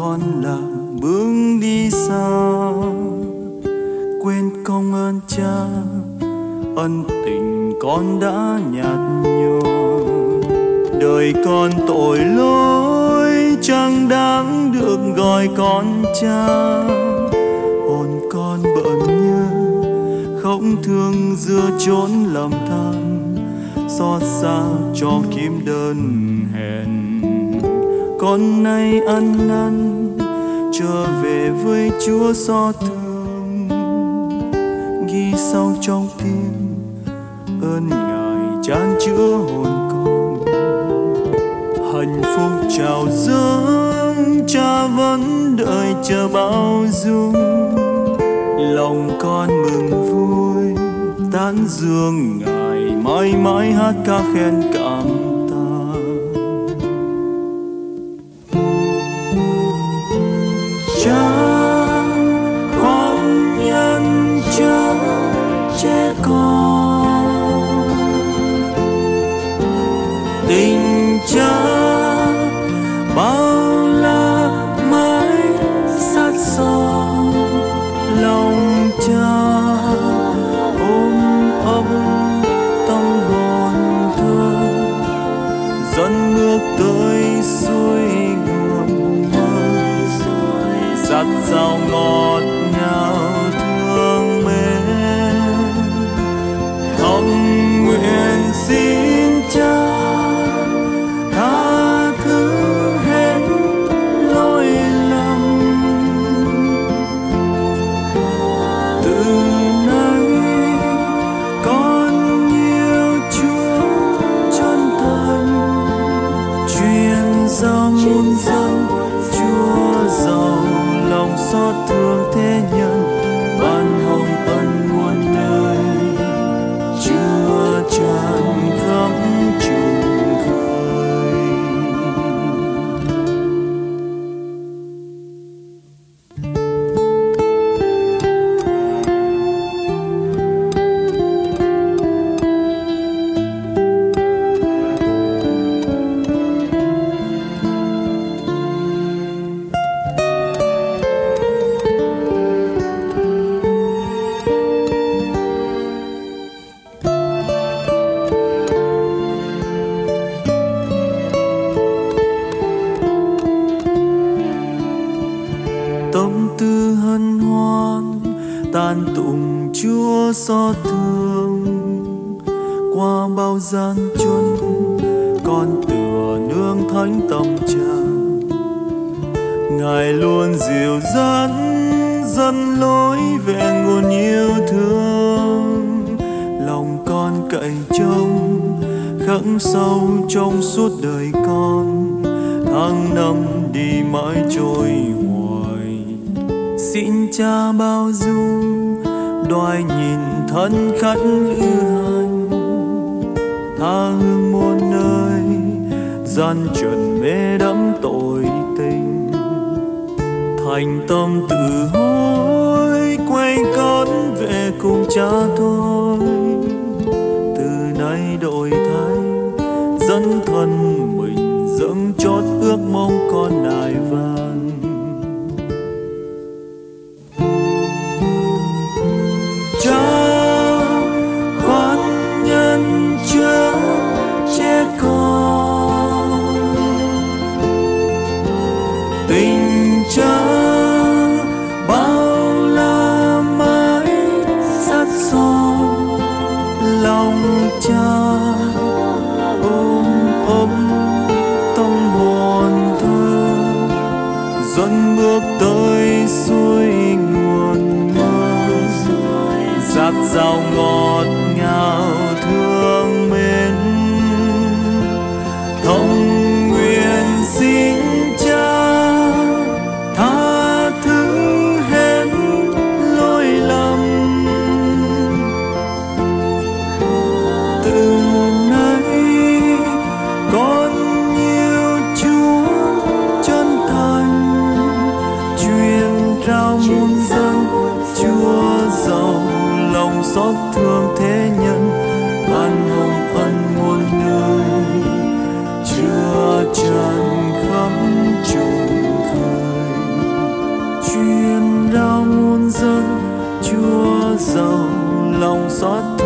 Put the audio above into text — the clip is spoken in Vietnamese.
con là bước đi xa, quên công ơn cha, ân tình con đã nhạt nhòa. Đời con tội lỗi chẳng đáng được gọi con cha, hồn con bận nhớ không thương giữa chốn lầm than, xót xa cho kiếm đơn hẹn. Con nay ăn năn trở về với Chúa xót thương, ghi sâu trong tim ơn Ngài chan chứa hồn con. Hạnh phúc chào dâng cha vẫn đợi chờ bao dung, lòng con mừng vui tán dương Ngài, mãi mãi hát ca khen cảm ta. Cha khoan nhân chớ che con, tình cha bao la mãi sát son, lòng cha ôm ấp tâm hồn thơ, dẫn bước tới suối nguồn mơ, dắt dào ngọt ngào thương mến. Thầm nguyện xin cha tha thứ hết lỗi lầm, từ nay con yêu Chúa chân thành, truyền giao muôn dân Chúa giàu lòng xót thương thế nhân, ban hồng ân muôn đời Chúa tràn khắp trùng khơi. Tâm tư hân hoan tàn tụng Chúa xót thương, qua bao gian truân con tựa nương thánh tâm cha. Ngài luôn dìu dắt dẫn lối về nguồn yêu thương, lòng con cậy trông khắc sâu trong suốt đời con, tháng năm đi mãi trôi hoài. Xin cha bao dung đoái nhìn thân khách lữ hành, tha hương muôn nơi gian trần mê đắm tội tình. Thành tâm tự hối quay con về cùng cha thôi, từ nay đổi thay dẫn thân mình dâng chót ước mong con nài van. Cha khoan nhân chớ che con, tình cha bao la mãi sát son, lòng cha ôm ấp tâm hồn thơ, dẫn bước tới suối nguồn mơ, dạt dào ngọt ngào thương mến. Thông nguyện xin cha tha thứ hết lỗi lầm, từ nay con yêu Chúa chân thành, truyền rao muôn dân Chúa giàu lòng xót thương thế nhân, xót